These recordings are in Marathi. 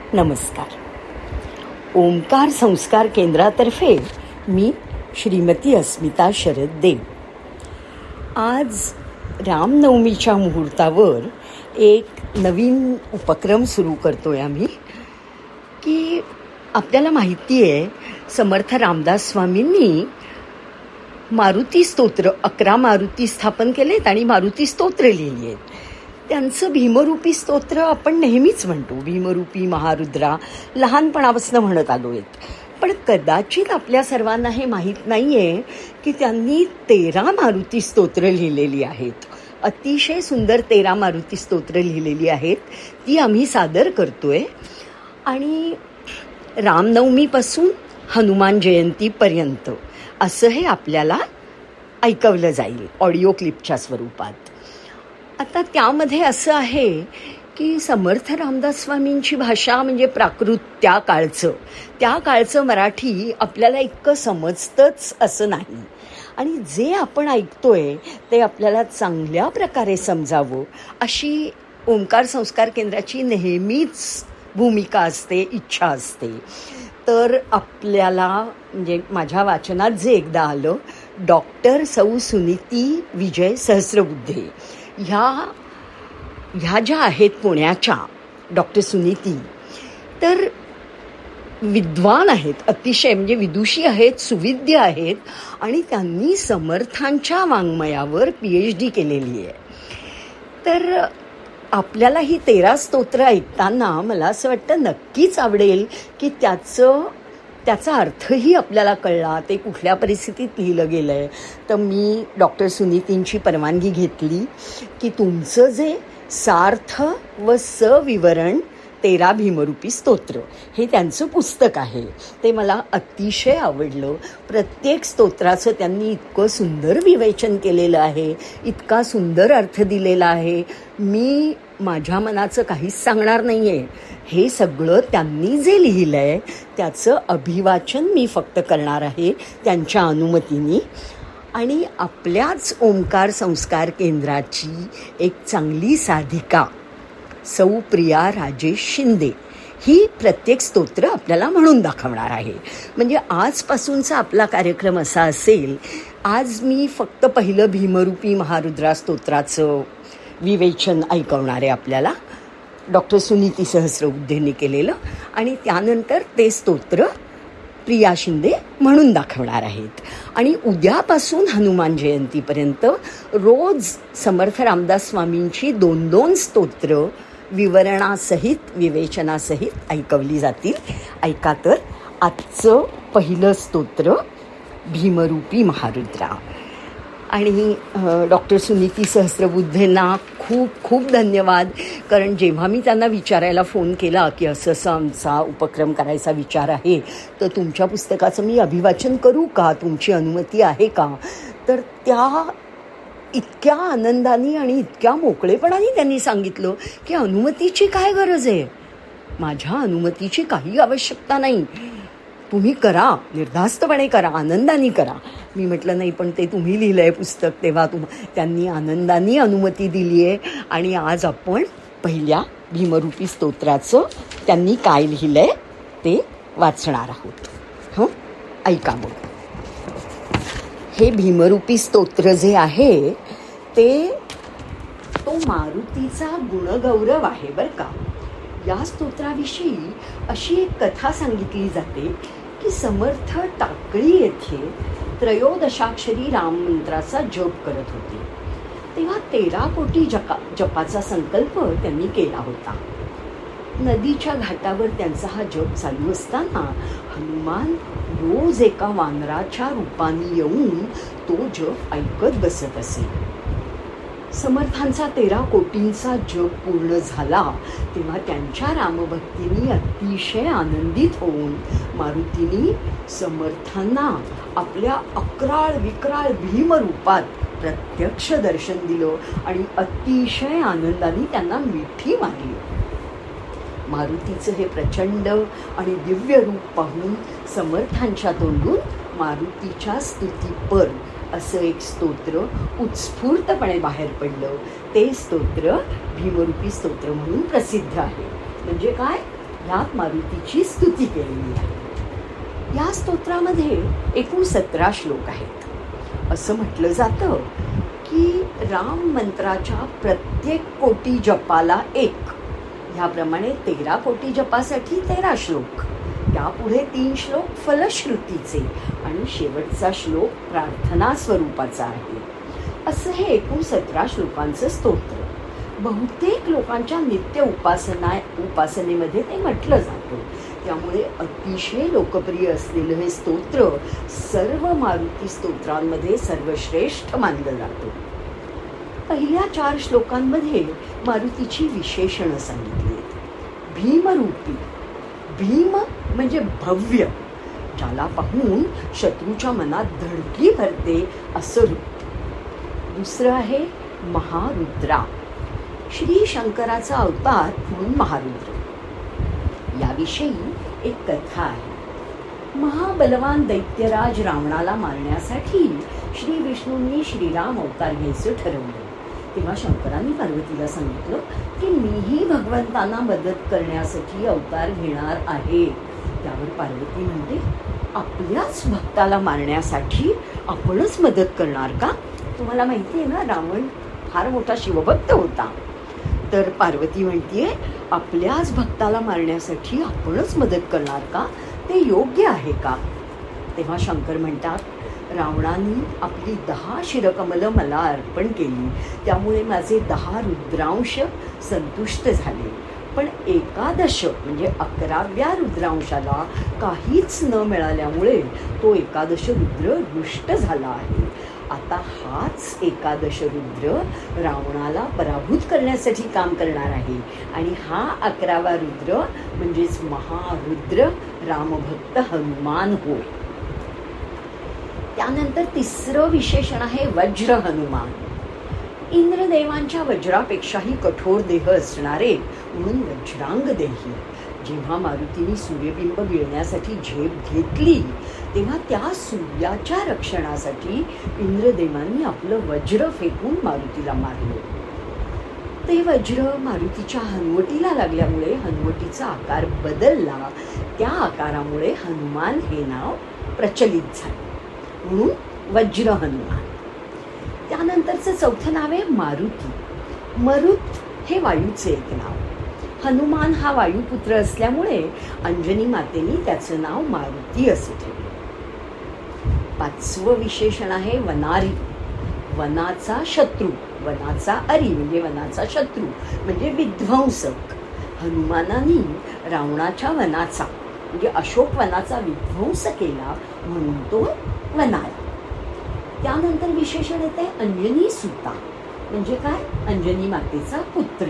नमस्कार. ओंकार संस्कार केंद्रातर्फे मी श्रीमती अस्मिता शरद देव. आज रामनवमीच्या मुहूर्तावर एक नवीन उपक्रम सुरू करतोय आम्ही, की आपल्याला माहिती आहे समर्थ रामदास स्वामींनी मारुती स्तोत्र 11 मारुती स्थापन केलेत आणि मारुती स्तोत्र लिहिली आहेत. त्यांचं भीमरूपी स्तोत्र आपण नेहमीच म्हणतो, भीमरूपी महारुद्रा लहानपणापासून म्हणत आलो आहेत. पण कदाचित आपल्या सर्वांना हे माहीत नाही आहे की त्यांनी 13 मारुती स्तोत्र लिहिलेली आहेत. अतिशय सुंदर 13 मारुती स्तोत्र लिहिलेली आहेत. ती आम्ही सादर करतोय आणि रामनवमीपासून हनुमान जयंतीपर्यंत असं हे आपल्याला ऐकवलं जाईल ऑडिओ क्लिपच्या स्वरूपात. आता त्यामध्ये असं आहे की समर्थ रामदास स्वामींची भाषा म्हणजे प्राकृत त्या काळचं मराठी आपल्याला इतकं समजतंच असं नाही, आणि जे आपण ऐकतोय ते आपल्याला चांगल्या प्रकारे समजावं अशी ओंकार संस्कार केंद्राची नेहमीच भूमिका असते, इच्छा असते. तर आपल्याला म्हणजे माझ्या वाचनात जे एकदा आलं, डॉक्टर सौ सुनीती विजय सहस्रबुद्धे ह्या ज्या आहेत पुण्याच्या डॉक्टर सुनीती, तर विद्वान आहेत, अतिशय म्हणजे विदुषी आहेत, सुविद्य आहेत आणि त्यांनी समर्थांच्या वाङ्मयावर PhD केलेली आहे. तर आपल्याला ही 13 स्तोत्र ऐकताना मला असं वाटतं नक्कीच आवडेल की त्याचा अर्थही आपल्याला कळला, ते कुठल्या परिस्थितीत लिहिलं गेलं आहे. तर मी डॉक्टर सुनीतींची परवानगी घेतली की तुमचं जे सार्थ व सविवरण 13 भीमरूपी स्तोत्र हे त्यांचं पुस्तक आहे, ते मला अतिशय आवडलं. प्रत्येक स्तोत्राचं त्यांनी इतकं सुंदर विवेचन केलेलं आहे, इतका सुंदर अर्थ दिलेला आहे. मी माझ्या मनाचं काहीच सांगणार नाही आहे, हे सगळं त्यांनी जे लिहिलं आहे त्याचं अभिवाचन मी फक्त करणार आहे त्यांच्या अनुमतीने. आणि आपल्याच ओंकार संस्कार केंद्राची एक चांगली साधिका सौ प्रिया राजेश शिंदे ही प्रत्येक स्तोत्र आपल्याला म्हणून दाखवणार आहे. म्हणजे आजपासूनचा आपला कार्यक्रम असा असेल, आज मी फक्त पहिलं भीमरूपी महारुद्रा स्तोत्राचं विवेचन ऐकवणार आहे आपल्याला, डॉक्टर सुनीती सहस्रबुद्धेंनी केलेलं, आणि त्यानंतर ते स्तोत्र प्रिया शिंदे म्हणून दाखवणार आहेत. आणि उद्यापासून हनुमान जयंतीपर्यंत रोज समर्थ रामदास स्वामींची 2-2 स्तोत्र विवरणासहित विवेचनासहित ऐकवली जातील. ऐका तर आजचं पहिलं स्तोत्र भीमरूपी महारुद्रा. आणि डॉक्टर सुनीती सहस्रबुद्धेंना खूप खूप धन्यवाद, कारण जेव्हा मी त्यांना विचारायला फोन केला की असं आमचा उपक्रम करायचा विचार आहे, तर तुमच्या पुस्तकाचं मी अभिवाचन करू का, तुमची अनुमती आहे का, तर त्या इतक्या आनंदाने आणि इतक्या मोकळेपणाने त्यांनी सांगितलं की अनुमतीची काय गरज आहे, माझ्या अनुमतीची काही आवश्यकता नाही, तुम्ही करा, निर्धास्तपणे करा, आनंदाने करा. मी म्हटलं नाही, पण ते तुम्ही लिहिलं आहे पुस्तक, तेव्हा त्यांनी आनंदाने अनुमती दिली आहे. आणि आज आपण पहिल्या भीमरूपी स्तोत्राचं त्यांनी काय लिहिलं आहे ते वाचणार आहोत. हो, ऐका मग. हे भीमरूपी स्तोत्र जे आहे तो मारुतीचा गुणगौरव आहे बरं का. या स्तोत्राविषयी अशी एक कथा सांगितली जाते की समर्थ टाकळी येथे 13 राममंत्राचा जप करत होते. तेव्हा 13 कोटी जपाचा संकल्प त्यांनी केला होता. नदीच्या घाटावर त्यांचा हा जप चालू असताना हनुमान रोज एका वानराच्या रूपाने येऊन तो जप ऐकत बसत असे. समर्थांचा 13 कोटींचा जप पूर्ण झाला तेव्हा त्यांच्या रामभक्तीने अतिशय आनंदित होऊन मारुतीने समर्थांना आपल्या अक्राळ विक्राळ भीमरूपात प्रत्यक्ष दर्शन दिलं आणि अतिशय आनंदाने त्यांना मिठी मारली. मारुतीचं हे प्रचंड आणि दिव्य रूप पाहून समर्थांच्या तोंडून मारुतीच्या स्तुतीपर असं एक स्तोत्र उत्स्फूर्तपणे बाहेर पडलं. ते स्तोत्र भीमरूपी स्तोत्र म्हणून प्रसिद्ध आहे. म्हणजे काय, ह्यात मारुतीची स्तुती केलेली आहे. या स्तोत्रामध्ये एकूण 17 श्लोक आहेत. असं म्हटलं जातं की राम मंत्राच्या प्रत्येक कोटी जपाला 1, ह्याप्रमाणे 13 कोटी जपासाठी 13 श्लोक, त्यापुढे 3 श्लोक फलश्रुतीचे आणि शेवटचा श्लोक प्रार्थना स्वरूपाचा आहे. असं हे एकूण 17 श्लोकांचं स्तोत्र. बहुतेक लोकांच्या नित्य उपासनेमध्ये ते म्हटलं जातं. त्यामुळे अतिशय लोकप्रिय असलेलं हे स्तोत्र सर्व मारुती स्तोत्रांमध्ये सर्वश्रेष्ठ मानलं जातं. पहिल्या 4 श्लोकांमध्ये मारुतीची विशेषणं सांगितली आहेत. भीमरूपी, भीम म्हणजे भव्य, ज्याला पाहून शत्रूच्या मनात धडकी भरते असं रूप. दुसरं आहे महारुद्रा, श्री शंकराचा अवतार म्हणून महारुद्र. याविषयी एक कथा आहे. महाबलवान दैत्यराज रावणाला मारण्यासाठी श्री विष्णूंनी श्रीराम अवतार घ्यायचं ठरवलं. तेव्हा शंकरांनी पार्वतीला सांगितलं की मीही भगवंतांना मदत करण्यासाठी अवतार घेणार आहे. त्यावर पार्वती म्हणते, आपल्याच भक्ताला मारण्यासाठी आपणच मदत करणार का? तुम्हाला माहिती आहे ना, रावण फार मोठा शिवभक्त होता. तर पार्वती म्हणतीये, आपल्याच भक्ताला मारण्यासाठी आपणच मदत करणार का? ते योग्य आहे का? तेव्हा शंकर म्हणतात, रावणाने आपली 10 शिरकमलं मला अर्पण केली, त्यामुळे माझे 10 रुद्रांश संतुष्ट झाले. पण 11 म्हणजे 11व्या रुद्रांशाला काहीच न मिळाल्यामुळे तो 11 रुद्र रुष्ट झाला आहे. आता हाच 11 रुद्र रावणाला पराभूत करण्यासाठी काम करणार आहे आणि हा 11वा रुद्र म्हणजेच महारुद्र रामभक्त हनुमान होय. त्यानंतर 3रं विशेषण आहे वज्र हनुमान. इंद्रदेवांच्या वज्रापेक्षाही कठोर देह असणारे म्हणून वज्रांग देही. जेव्हा मारुतीने सूर्यबिंब गिळण्यासाठी झेप घेतली तेव्हा त्या सूर्याच्या रक्षणासाठी इंद्रदेवांनी आपलं वज्र फेकून मारुतीला मारलं. ते वज्र मारुतीच्या हनुवटीला लागल्यामुळे हनुवटीचा आकार बदलला. त्या आकारामुळे हनुमान हे नाव प्रचलित झालं, म्हणून वज्र हनुमान. त्यानंतरचं 4थं नाव आहे मारुती. मरुत हे वायूचे एक नाव. हनुमान हा वायुपुत्र असल्यामुळे अंजनी मातेने त्याचं नाव मारुती असे ठेवले. 5वं विशेषण आहे वनारी. वनाचा शत्रू, वनाचा अरी म्हणजे वनाचा शत्रू म्हणजे विध्वंसक. हनुमानाने रावणाच्या वनाचा म्हणजे अशोक वनाचा विध्वंस केला म्हणून तो वनारी. त्यानंतर विशेषण येते अंजनी सुता म्हणजे काय? अंजनी मातेचा पुत्र.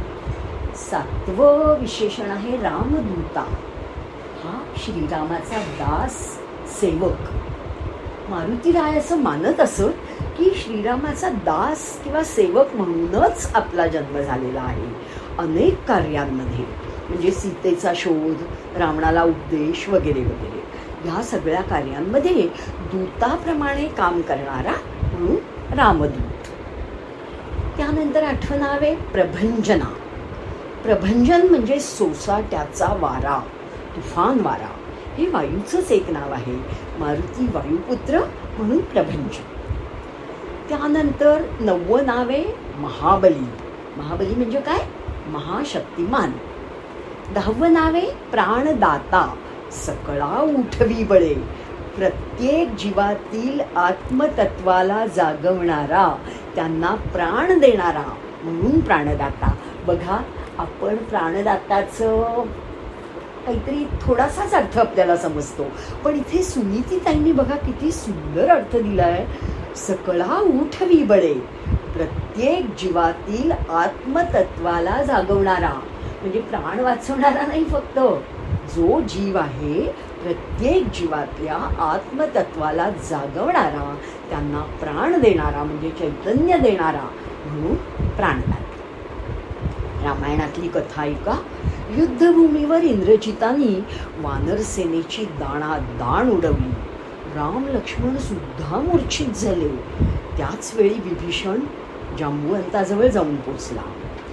7वं विशेषण आहे रामदूता. हा श्रीरामाचा दास सेवक. मारुतीराय असं मानत असत की श्रीरामाचा दास किंवा सेवक म्हणूनच आपला जन्म झालेला आहे. अनेक कार्यांमध्ये म्हणजे सीतेचा शोध, रावणाला उपदेश वगैरे वगैरे ह्या सगळ्या कार्यांमध्ये दूताप्रमाणे काम करणारा म्हणून रामदूत. त्यानंतर 8वं नाव आहे प्रभंजना. प्रभंजन म्हणजे सोसाट्याचा वारा, तुफान वारा. हे वायूचंच एक नाव आहे. मारुती वायुपुत्र म्हणून प्रभंजन. त्यानंतर 9वं नाव आहे महाबली. महाबली म्हणजे काय? महाशक्तिमान. 10वं नाव आहे प्राणदाता. सकळा उठवी बळे. प्रत्येक जीवातील आत्मतत्वाला जागवणारा, त्यांना प्राण देणारा म्हणून प्राणदाता. बघा, आपण प्राणदाताचं काहीतरी थोडासाच अर्थ आपल्याला समजतो, पण इथे सुनीतीताईंनी बघा किती सुंदर अर्थ दिलाय. सकळा उठवी बळे, प्रत्येक जीवातील आत्मतत्वाला जागवणारा म्हणजे प्राण वाचवणारा नाही, फक्त जो जीव आहे प्रत्येक जीवातल्या आत्मतत्वाला जागवणारा, त्यांना प्राण देणारा म्हणजे चैतन्य देणारा म्हणून प्राणदाता. रामायणातली कथा ऐका. युद्धभूमीवर इंद्रजितांनी वानरसेनेची दाणादाण उडवली. राम लक्ष्मण सुद्धा मूर्छित झाले. त्याच वेळी विभीषण जांबुवंताजवळ जाऊन पोचला.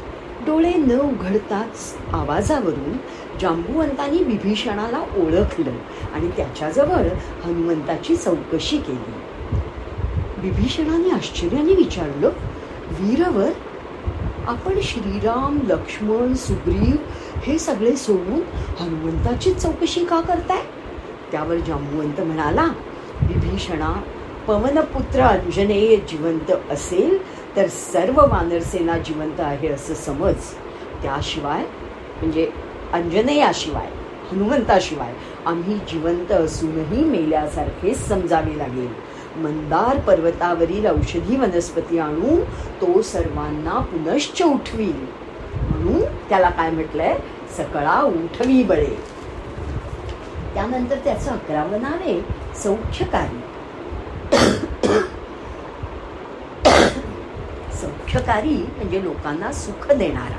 डोळे न उघडताच आवाजावरून जांबुवंतांनी विभीषणाला ओळखलं आणि त्याच्याजवळ हनुमंताची चौकशी केली. विभीषणाने आश्चर्याने विचारलं, वीरवर, आपण श्रीराम, लक्ष्मण, सुग्रीव हे सगळे सोडून हनुमंताची चौकशी का करताय? त्यावर जांबुवंत म्हणाला, विभीषणा, पवनपुत्र अंजनेय जिवंत असेल तर सर्व वानरसेना जिवंत आहे असं समज. त्याशिवाय म्हणजे अंजनेयाशिवाय, हनुमंताशिवाय आम्ही जिवंत असूनही मेल्यासारखेच समजावे लागेल. मंदार पर्वतावरील औषधी वनस्पती आणून तो सर्वांना पुनश्च उठवील. म्हणून त्याला काय म्हटलंय, सकळा उठवी बळे. त्यानंतर त्याचं 11वं नाव आहे सौख्यकारी. सौख्यकारी म्हणजे लोकांना सुख देणारा.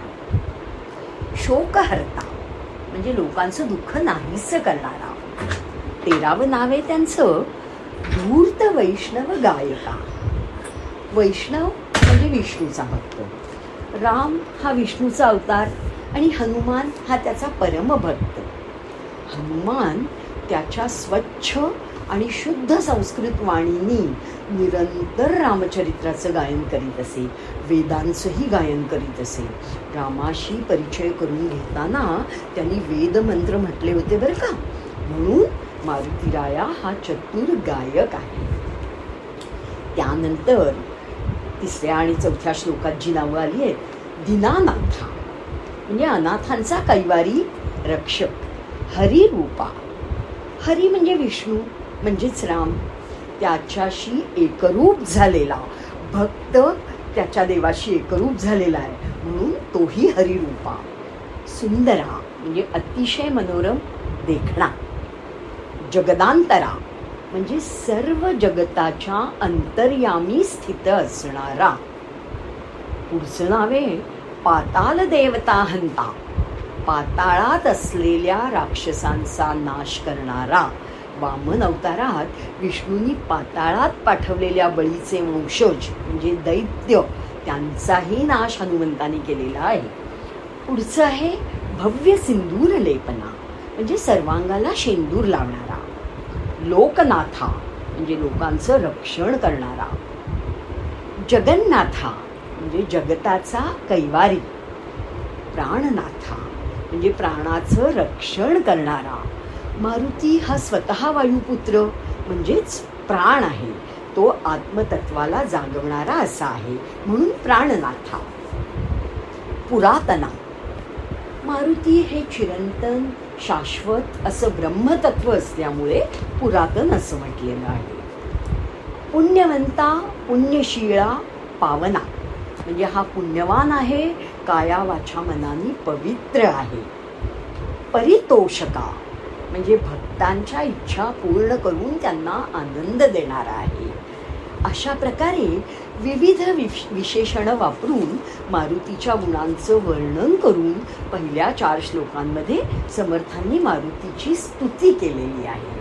शोकहर्ता म्हणजे लोकांचं दुःख नाहीस करणारा. 13वं नाव आहे त्यांचं धूर्त वैष्णव गायका. वैष्णव म्हणजे विष्णूचा भक्त. राम हा विष्णूचा अवतार आणि हनुमान हा त्याचा परमभक्त. हनुमान त्याच्या स्वच्छ आणि शुद्ध संस्कृत वाणीनी निरंतर रामचरित्राचं गायन करीत असे, वेदांचंही गायन करीत असे. रामाशी परिचय करून घेताना त्यांनी वेदमंत्र म्हटले होते बरं का. म्हणून मारुतीराया हा चतुर गायक आहे. त्यानंतर 3ऱ्या आणि 4थ्या श्लोकात जी नावं आली आहेत, दीनानाथा म्हणजे अनाथांचा कैवारी रक्षक. हरिरूपा, हरी म्हणजे विष्णू म्हणजेच राम, त्याच्याशी एकरूप झालेला भक्त, त्याच्या देवाशी एकरूप झालेला आहे म्हणून तोही हरिरूपा. सुंदरा म्हणजे अतिशय मनोरम देखणा. जगदांतरा म्हणजे सर्व जगताच्या अंतर्यामी स्थित असणारा. पुढचं नावे पाताल देवता हंता, पाताळात असलेल्या राक्षसांचा नाश करणारा. वामन अवतारात विष्णूंनी पाताळात पाठवलेल्या बळीचे वंशज म्हणजे दैत्य, त्यांचाही नाश हनुमंतांनी केलेला आहे. पुढचं आहे भव्य सिंदूर लेपना म्हणजे सर्वांगाला शेंदूर लावणारा. लोकनाथा म्हणजे लोकांचं रक्षण करणारा. जगन्नाथा म्हणजे जगताचा कैवारी. प्राणनाथा म्हणजे प्राणाचं रक्षण करणारा. मारुती हा स्वतः वायुपुत्र म्हणजेच प्राण आहे, तो आत्मतत्वाला जागवणारा असा आहे म्हणून प्राणनाथा. पुरातना, मारुती हे चिरंतन शाश्वत असं ब्रह्मतत्व असल्यामुळे पुरातन असं म्हटलेलं आहे. पुण्यवंता, पुण्यशीळा, पावना म्हणजे हा पुण्यवान आहे, काया वाचा मनाने पवित्र आहे. परितोषका म्हणजे भक्तांच्या इच्छा पूर्ण करून त्यांना आनंद देणारा आहे. अशा प्रकारे विविध विशेषणं वापरून मारुतीच्या गुणांचं वर्णन करून पहिल्या 4 श्लोकांमध्ये समर्थांनी मारुतीची स्तुती केलेली आहे.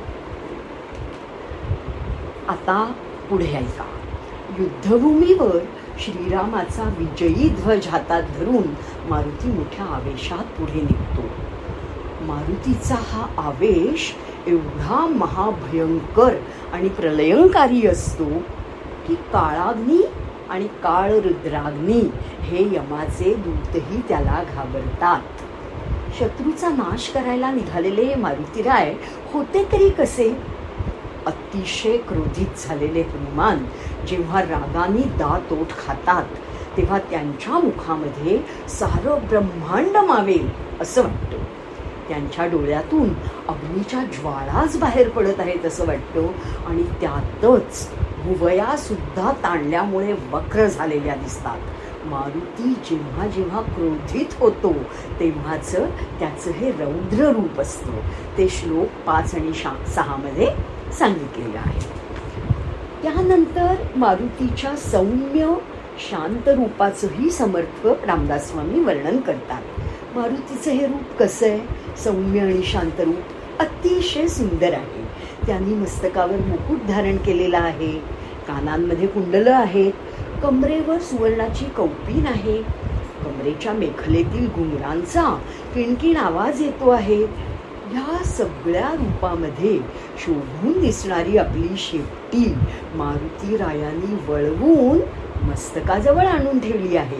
आता पुढे ऐका. युद्धभूमीवर श्रीरामाचा विजयी ध्वज हातात धरून मारुती मोठ्या आवेशात पुढे निघतो. मारुतीचा हा आवेश एवढा महाभयंकर आणि प्रलयंकारी असतो की काळाग्नी आणि काळरुद्राग्नी हे यमाचे दूतही त्याला घाबरतात. शत्रूचा नाश करायला निघालेले मारुतीराय होते तरी कसे? अतिशय क्रोधित झालेले हनुमान जेव्हा रागाने दात ओठ खातात तेव्हा त्यांच्या मुखामध्ये सारं ब्रह्मांड मावेल असं वाटतं. त्यांच्या डोळ्यातून अग्नीच्या ज्वाळाच बाहेर पडत आहेत असं वाटतं आणि त्यातच भुवया सुद्धा ताणल्यामुळे वक्र झालेल्या दिसतात. मारुती जेव्हा जेव्हा क्रोधित होतो तेव्हाच त्याचं हे रौद्र रूप असतं. ते श्लोक 5 आणि 6 मध्ये सांगितलेलं आहे. त्यानंतर मारुतीच्या सौम्य शांत रूपाचंही समर्थ रामदास स्वामी वर्णन करतात. मारुतीचं हे रूप कसं आहे? सौम्य आणि शांत रूप अतिशय सुंदर आहे. त्यांनी मस्तकावर मुकुट धारण केलेला आहे, कानांमध्ये कुंडलं आहेत, कमरेवर सुवर्णाची कौपीन आहे, कमरेच्या मेखलेतील घुंगरांचा किणकिण आवाज येतो आहे. ह्या सगळ्या रूपामध्ये शोभून दिसणारी आपली शेपटी मारुती रायांनी वळवून मस्तकाजवळ आणून ठेवली आहे.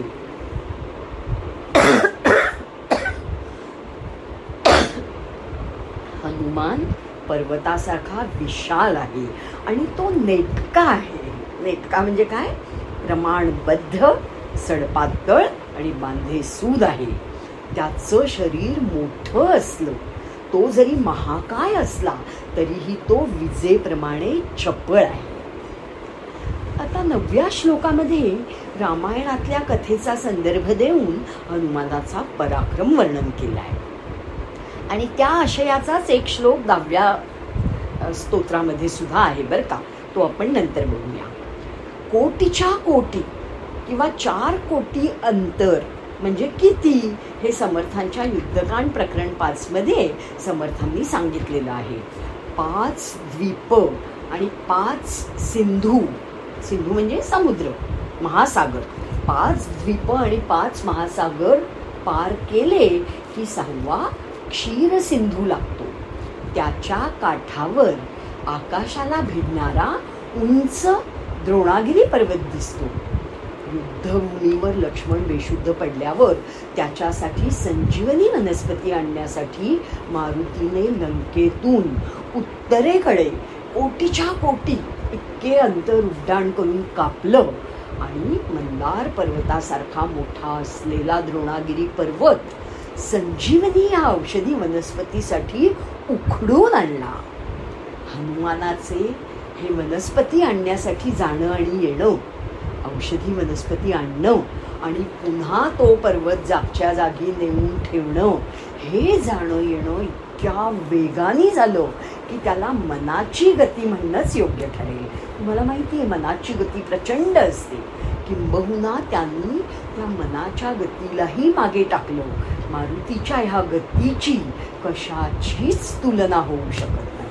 हनुमान पर्वतासारखा विशाल आहे आणि तो नेटका आहे. नेटका म्हणजे काय? प्रमाणबद्ध, सडपातळ आणि बांधेसूद आहे. त्याचं शरीर मोठं असलं, तो जरी महाकाय असला तरीही तो विजेप्रमाणे चपळ आहे. आता 9व्या श्लोकामध्ये रामायणातल्या कथेचा संदर्भ देऊन हनुमानाचा पराक्रम वर्णन केला आहे आणि त्या आशयाचाच एक श्लोक 10व्या स्तोत्रामध्ये सुद्धा आहे बरं का. तो आपण नंतर बघूया. कोटीच्या कोटी किंवा 4 कोटी अंतर म्हणजे किती हे समर्थांच्या युद्धकांड प्रकरण 5 मध्ये समर्थांनी सांगितलेलं आहे. 5 द्वीप आणि 5 सिंधू. सिंधू म्हणजे समुद्र, महासागर. 5 द्वीप आणि 5 महासागर पार केले की 6वा क्षीर सिंधू लागतो. त्याच्या काठावर आकाशाला भिडणारा उंच द्रोणागिरी पर्वत दिसतो. युद्धभूमीवर लक्ष्मण बेशुद्ध पडल्यावर त्याच्यासाठी संजीवनी वनस्पती आणण्यासाठी मारुतीने लंकेतून उत्तरेकडे कोटीच्या कोटी इतके अंतर उड्डाण करून कापलं आणि मंदार पर्वतासारखा मोठा असलेला द्रोणागिरी पर्वत संजीवनी या औषधी वनस्पतीसाठी उखडून आणला. हनुमानाचे हे वनस्पती आणण्यासाठी जाणं आणि येणं, औषधी वनस्पती आणणं आणि पुन्हा तो पर्वत जागच्या जागी नेऊन ठेवणं, हे जाणं येणं इतक्या वेगाने झालं की त्याला मनाची गती म्हणणंच योग्य ठरेल. तुम्हाला माहिती आहे, मनाची गती प्रचंड असते. किंबहुना त्यांनी त्या मनाच्या गतीलाही मागे टाकलं. मारुतीच्या ह्या गतीची कशाचीच तुलना होऊ शकत नाही.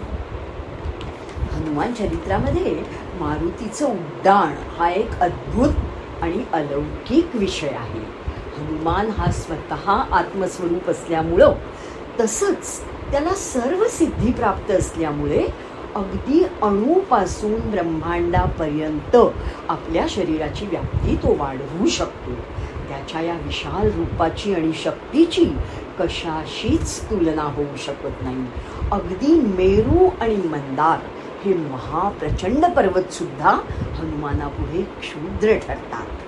हनुमान चरित्रामध्ये मारुतीचं उड्डाण हा एक अद्भुत आणि अलौकिक विषय आहे. हनुमान हा स्वतः आत्मस्वरूप असल्यामुळं, तसंच त्याला सर्व सिद्धी प्राप्त असल्यामुळे अगदी अणूपासून ब्रह्मांडापर्यंत आपल्या शरीराची व्याप्ती तो वाढवू शकतो. त्याच्या या विशाल रूपाची आणि शक्तीची कशाशीच तुलना होऊ शकत नाही. अगदी मेरू आणि मंदार हे महाप्रचंड पर्वत सुद्धा हनुमानापुढे क्षुद्र ठरतात.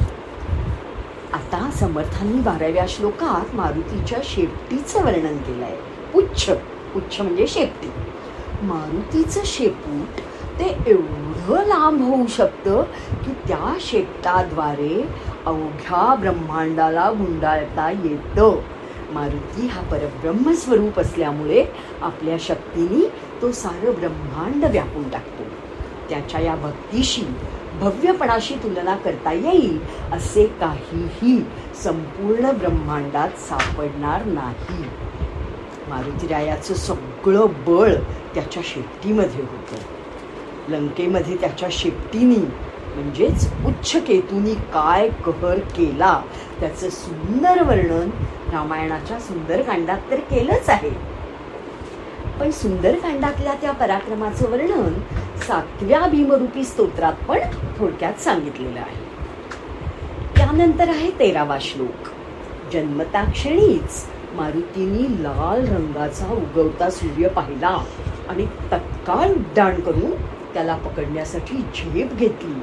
आता समर्थांनी 12व्या श्लोकात मारुतीच्या शेपटीचं वर्णन केलंय. पुच्छ. पुच्छ म्हणजे शेपटी. मारुतीचं शेपूट ते एवढं लांब होऊ शकतं की त्या शेपटाद्वारे अवघ्या ब्रह्मांडाला गुंडाळता येतं. मारुती हा परब्रह्मस्वरूप असल्यामुळे आपल्या शक्तीने तो सारं ब्रह्मांड व्यापून टाकतो. त्याच्या या भक्तीशी, भव्यपणाशी तुलना करता येईल असे काहीही संपूर्ण ब्रह्मांडात सापडणार नाही. मारुतीरायाचं सगळं बळ त्याच्या शेपटीमध्ये होतं. लंकेमध्ये त्याच्या शेपटीनी म्हणजेच उच्च केतूनी काय कहर केला त्याचं सुंदर वर्णन रामायणाच्या सुंदरकांडात तर केलंच आहे. पण सुंदरकांडातल्या त्या पराक्रमाचं वर्णन 7व्या भीमरूपी स्तोत्रात पण थोडक्यात सांगितलेलं आहे. त्यानंतर आहे 13वा श्लोक. जन्मताक्षणीच मारुतींनी लाल रंगाचा उगवता सूर्य पाहिला आणि तत्काळ उड्डाण करून त्याला पकडण्यासाठी झेप घेतली.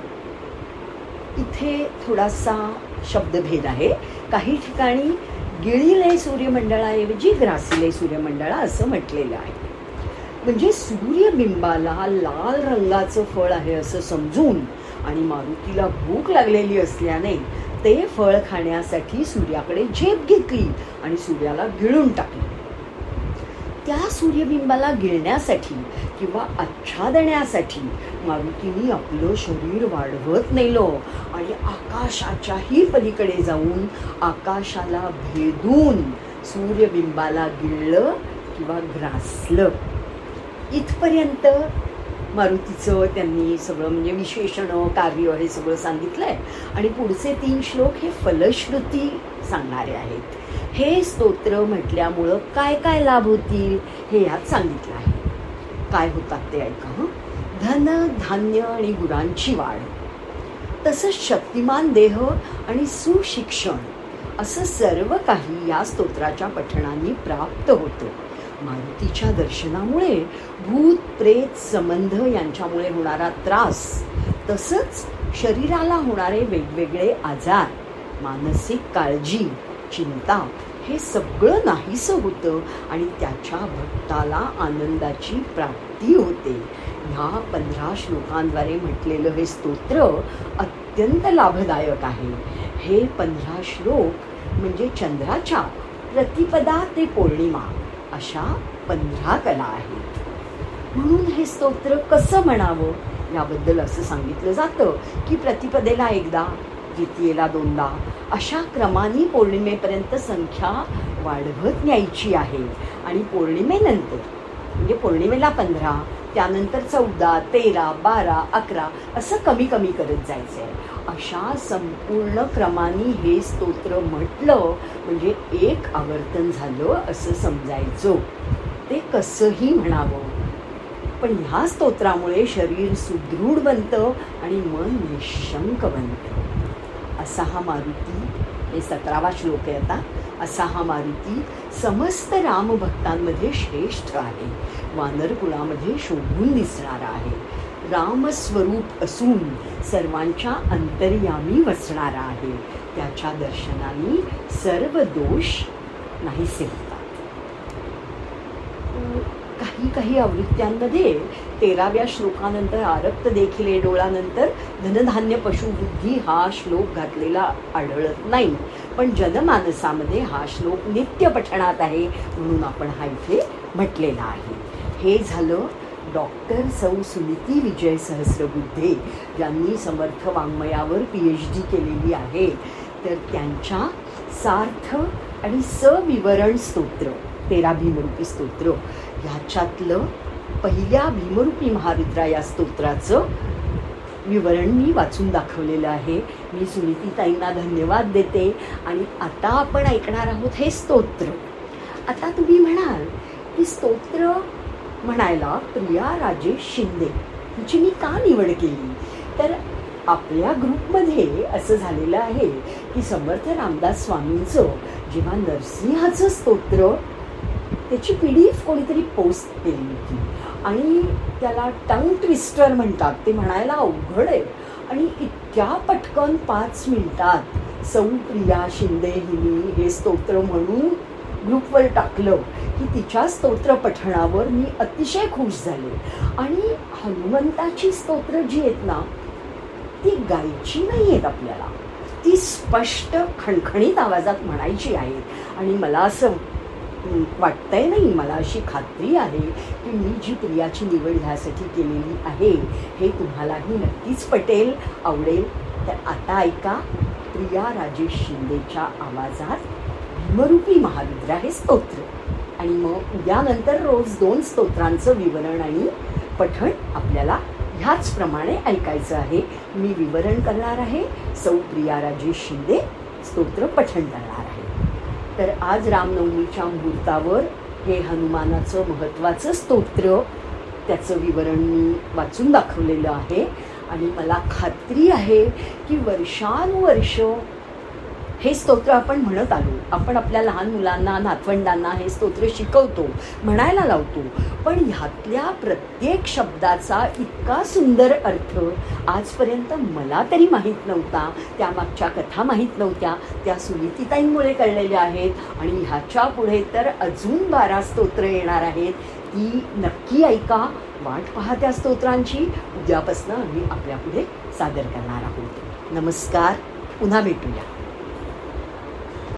इथे थोडासा शब्दभेद आहे. काही ठिकाणी गिळिले सूर्यमंडळाऐवजी ग्रासिले सूर्यमंडळा असं म्हटलेलं आहे. म्हणजे सूर्यबिंबाला लाल रंगाचं फळ आहे असं समजून आणि मारुतीला भूक लागलेली असल्याने ते फळ खाण्यासाठी सूर्याकडे झेप घेतली आणि सूर्याला गिळून टाकली. त्या सूर्यबिंबाला गिळण्यासाठी किंवा आच्छादण्यासाठी मारुतींनी आपलं शरीर वाढवत नेलं आणि आकाशाच्याही पलीकडे जाऊन आकाशाला भेदून सूर्यबिंबाला गिळलं किंवा ग्रासलं. इथपर्यंत मारुतीचं त्यांनी सगळं म्हणजे विशेषणं, कार्य हे सगळं सांगितलंय आणि पुढचे 3 श्लोक हे फलश्रुती सांगणारे आहेत. हे स्तोत्र म्हटल्यामुळं काय काय लाभ होतील हे यात सांगितलं आहे. काय होतात ते ऐका. धन, धान्य आणि गुरांची वाढ, तसंच शक्तिमान देह आणि सुशिक्षण असं सर्व काही या स्तोत्राच्या पठणाने प्राप्त होतं. मारुतीच्या दर्शनामुळे भूत प्रेत संबंध यांच्यामुळे होणारा त्रास, तसंच शरीराला होणारे वेगवेगळे आजार, मानसिक काळजी, चिंता हे सगळं नाहीसं होतं आणि त्याच्या भक्ताला आनंदाची प्राप्ती होते. ह्या 15 श्लोकांद्वारे म्हटलेलं हे स्तोत्र अत्यंत लाभदायक आहे. हे 15 श्लोक म्हणजे चंद्राच्या प्रतिपदा ते पौर्णिमा अशा 15 कला आहेत. म्हणून हे स्तोत्र कसं म्हणावं याबद्दल असं सांगितलं जातं की प्रतिपदेला एकदा, द्वितीयेला 2दा अशा क्रमाने पौर्णिमेपर्यंत संख्या वाढवत न्यायची आहे. आणि पौर्णिमेनंतर म्हणजे पौर्णिमेला 15, त्यानंतर 14, 13, 12, 11 असं कमी कमी करत जायचंय. अशा संपूर्ण क्रमाने हे स्तोत्र म्हटलं म्हणजे एक आवर्तन झालं असं समजायचं. ते कसंही म्हणावं, पण ह्या स्तोत्रामुळे शरीर सुदृढ बनतं आणि मन निशंक बनतं. असा हा मारुती, हे 17वा श्लोक आहे आता. असा हा मारुती समस्त रामभक्तांमध्ये श्रेष्ठ आहे. वानर कुळामध्ये शोभून दिसणारा आहे. रामस्वरूप असून सर्वांच्या अंतर्यामी वसणारा आहे. त्याच्या दर्शनाने सर्व दोष नाहीसे होतात. काही आवृत्त्यांमध्ये 13व्या श्लोकानंतर आरक्त देखील डोळानंतर धनधान्य पशुबुद्धी हा श्लोक घातलेला आढळत नाही, पण जनमानसामध्ये हा श्लोक नित्य पठणात आहे म्हणून आपण हा इथे म्हटलेला आहे. हे झालं डॉक्टर सौ सुनीती विजय सहस्रबुद्धे, ज्यांनी समर्थ वाङ्मयावर PhD केलेली आहे. तर त्यांच्या सार्थ आणि सविवरण स्तोत्र 13 भीमरूपी स्तोत्र ह्याच्यातलं पहिल्या भीमरूपी महारुद्रा या स्तोत्राचं विवरण मी वाचून दाखवलेलं आहे. मी सुनीतीताईंना धन्यवाद देते. आणि आता आपण ऐकणार आहोत हे स्तोत्र. आता तुम्ही म्हणाल की स्तोत्र म्हणायला प्रिया राजेश शिंदे हिची मी का निवड केली, तर आपल्या ग्रुपमध्ये असं झालेलं आहे की समर्थ रामदास स्वामींचं जेव्हा नरसिंहाचं स्तोत्र त्याची PDF कोणीतरी पोस्ट केली होती आणि त्याला टंग ट्विस्टर म्हणतात, ते म्हणायला अवघड आहे आणि इतक्या पटकन 5 मिनिटात सौ प्रिया शिंदे हिने हे स्तोत्र म्हणून ग्रुपवर टाकलं की तिच्या स्तोत्र पठणावर मी अतिशय खुश झाले. आणि हनुमंताची स्तोत्र जी आहेत ना ती गायची नाही आहेत आपल्याला, ती स्पष्ट खणखणीत आवाजात म्हणायची आहेत. आणि मला असं वाटतंय नाही, मला अशी खात्री आहे की मी जी प्रियाची निवड ह्यासाठी केलेली आहे हे तुम्हालाही नक्कीच पटेल, आवडेल. तर आता ऐका प्रिया राजेश शिंदेच्या आवाजात भीमरूपी महारुद्रा हे स्तोत्र. आणि मग उद्यानंतर रोज 2 स्तोत्रांचं विवरण आणि पठण आपल्याला ह्याचप्रमाणे ऐकायचं आहे. मी विवरण करणार आहे, सौ प्रिया राजेश शिंदे स्तोत्र पठण करणार आहे. तर आज रामनवमीच्या मुहूर्तावर हे हनुमानाचं महत्त्वाचं स्तोत्र, त्याचं विवरण मी वाचून दाखवलेलं आहे. आणि मला खात्री आहे की वर्षानुवर्ष हे स्तोत्र आपण म्हणत आलो. आपण आपल्या लहान मुलांना, नातवंडांना हे स्तोत्र शिकवतो, म्हणायला लावतो. पण ह्यातल्या प्रत्येक शब्दाचा इतका सुंदर अर्थ आजपर्यंत मला तरी माहीत नव्हता. त्यामागच्या कथा माहीत नव्हत्या, त्या सुनीतीताईंमुळे कळलेल्या आहेत. आणि ह्याच्या पुढे तर अजून 12 स्तोत्र येणार आहेत. ती नक्की ऐका, वाट पहा त्या स्तोत्रांची. उद्यापासून आम्ही आपल्या पुढे सादर करणार आहोत. नमस्कार, पुन्हा भेटूया.